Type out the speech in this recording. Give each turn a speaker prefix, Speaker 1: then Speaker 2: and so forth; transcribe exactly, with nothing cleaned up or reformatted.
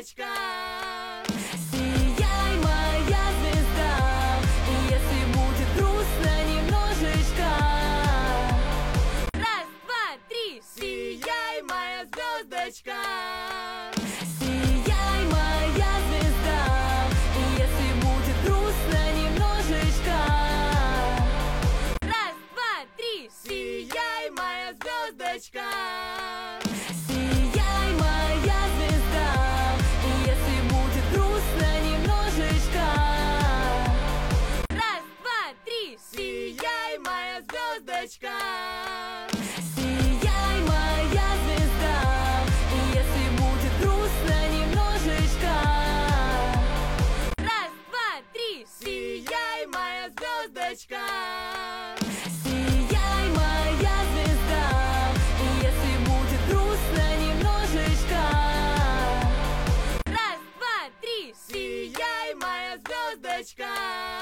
Speaker 1: звездочка. Сияй, моя звезда, если будет грустно немножечко. Раз, два, три, сияй, моя звездочка. Сияй, моя звезда, если будет грустно немножечко. Раз, два, три, сияй, моя звездочка. Сияй, моя звезда, если будет грустно немножечко. Раз, два, три, сияй, моя звездочка. Сияй, моя звезда, если будет грустно немножечко. Раз, два, три, сияй, моя звездочка. Сияй, моя звезда, если будет грустно немножечко. Раз, два, три, сияй, моя звездочка.